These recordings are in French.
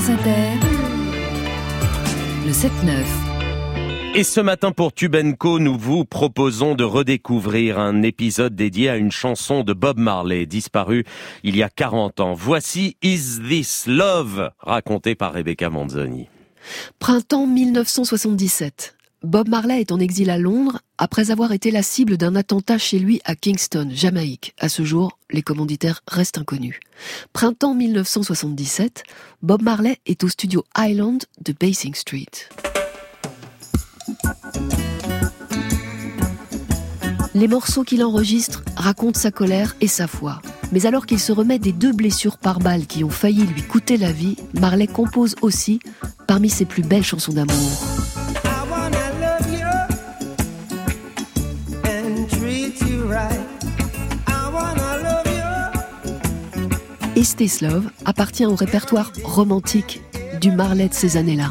France Inter, le 7-9. Et ce matin pour Tube & Co, nous vous proposons de redécouvrir un épisode dédié à une chanson de Bob Marley, disparue il y a 40 ans. Voici Is This Love, raconté par Rebecca Manzoni. Printemps 1977. Bob Marley est en exil à Londres après avoir été la cible d'un attentat chez lui à Kingston, Jamaïque. À ce jour, les commanditaires restent inconnus. Printemps 1977, Bob Marley est au studio Island de Basing Street. Les morceaux qu'il enregistre racontent sa colère et sa foi. Mais alors qu'il se remet des 2 blessures par balle qui ont failli lui coûter la vie, Marley compose aussi parmi ses plus belles chansons d'amour. Is This Love appartient au répertoire romantique du Marley de ces années-là.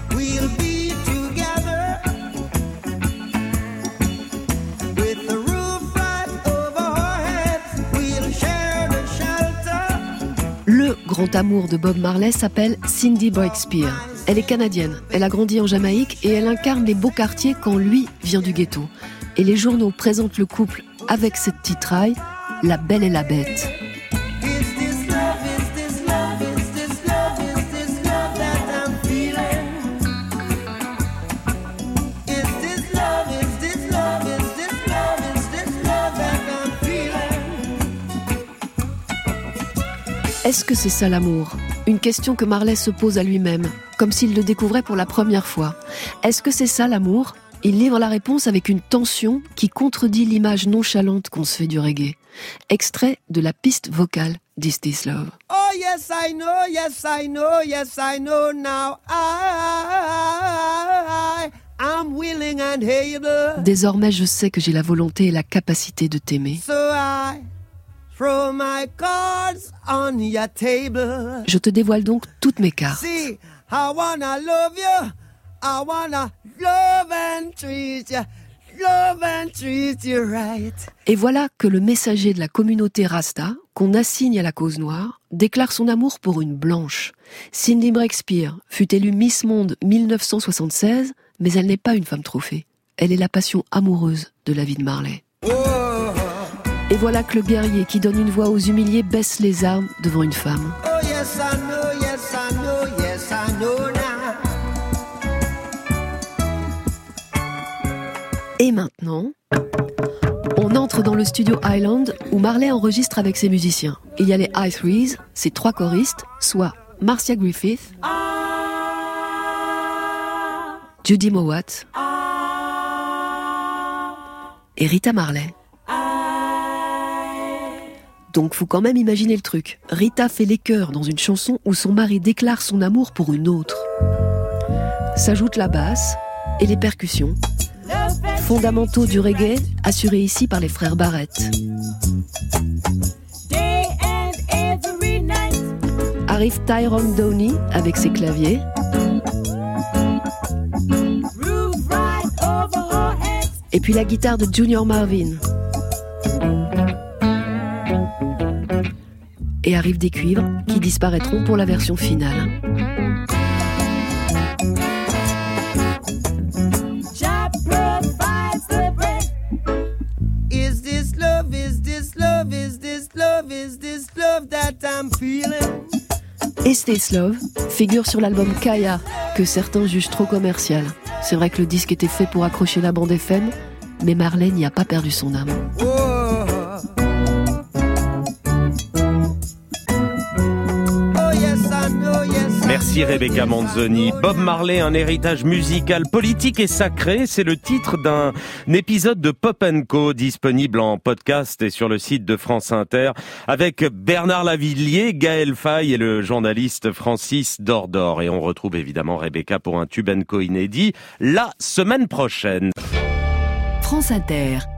Le grand amour de Bob Marley s'appelle Cindy Breakspear. Elle est canadienne, elle a grandi en Jamaïque et elle incarne les beaux quartiers quand lui vient du ghetto. Et les journaux présentent le couple avec cette titraille, La Belle et la Bête. Est-ce que c'est ça l'amour ? Une question que Marley se pose à lui-même, comme s'il le découvrait pour la première fois. Est-ce que c'est ça l'amour ? Il livre la réponse avec une tension qui contredit l'image nonchalante qu'on se fait du reggae. Extrait de la piste vocale d'Is This Love. Oh yes I know, yes I know, yes I know now. I'm willing and able. Désormais je sais que j'ai la volonté et la capacité de t'aimer. So I throw my cards on your table. Je te dévoile donc toutes mes cartes. See, I wanna love you. I wanna love and treat you. Love and treat you right. Et voilà que le messager de la communauté Rasta, qu'on assigne à la cause noire, déclare son amour pour une blanche. Cindy Breakspear fut élue Miss Monde 1976, mais elle n'est pas une femme trophée. Elle est la passion amoureuse de la vie de Marley. Et voilà que le guerrier qui donne une voix aux humiliés baisse les armes devant une femme. Oh yes I know, yes I know, yes I know now. Et maintenant, on entre dans le studio Island où Marley enregistre avec ses musiciens. Il y a les I3s, ses 3 choristes, soit Marcia Griffith, Judy Mowatt et Rita Marley. Donc faut quand même imaginer le truc. Rita fait les chœurs dans une chanson où son mari déclare son amour pour une autre. S'ajoute la basse et les percussions, fondamentaux du reggae, assurés ici par les frères Barrett. Arrive Tyrone Downey avec ses claviers. Et puis la guitare de Junior Marvin. Et arrivent des cuivres qui disparaîtront pour la version finale. Is this love, is this love, is this love, is this love that I'm feeling? Is This Love figure sur l'album Kaya, que certains jugent trop commercial. C'est vrai que le disque était fait pour accrocher la bande FM, mais Marley n'y a pas perdu son âme. Merci Rebecca Manzoni. Bob Marley, un héritage musical, politique et sacré, c'est le titre d'un épisode de Pop & Co disponible en podcast et sur le site de France Inter avec Bernard Lavilliers, Gaël Faye et le journaliste Francis Dordor. Et on retrouve évidemment Rebecca pour un Tube & Co inédit la semaine prochaine. France Inter.